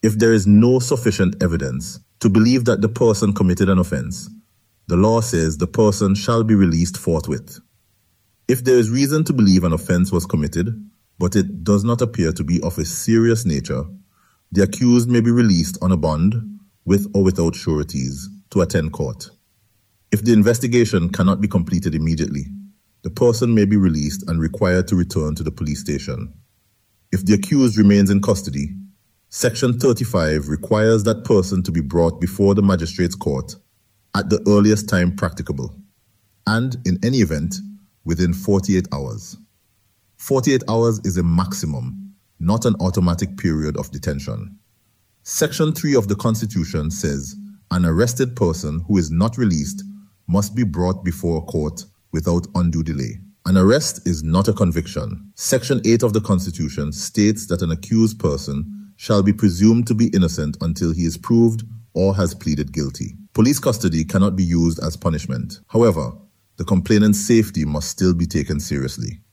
If there is no sufficient evidence to believe that the person committed an offense, the law says the person shall be released forthwith. If there is reason to believe an offense was committed, but it does not appear to be of a serious nature, the accused may be released on a bond, with or without sureties, to attend court. If the investigation cannot be completed immediately, the person may be released and required to return to the police station. If the accused remains in custody, Section 35 requires that person to be brought before the magistrate's court at the earliest time practicable, and in any event, within 48 hours. 48 hours is a maximum, not an automatic period of detention. Section 3 of the Constitution says an arrested person who is not released must be brought before a court without undue delay. An arrest is not a conviction. Section 8 of the Constitution states that an accused person shall be presumed to be innocent until he is proved or has pleaded guilty. Police custody cannot be used as punishment. However, the complainant's safety must still be taken seriously.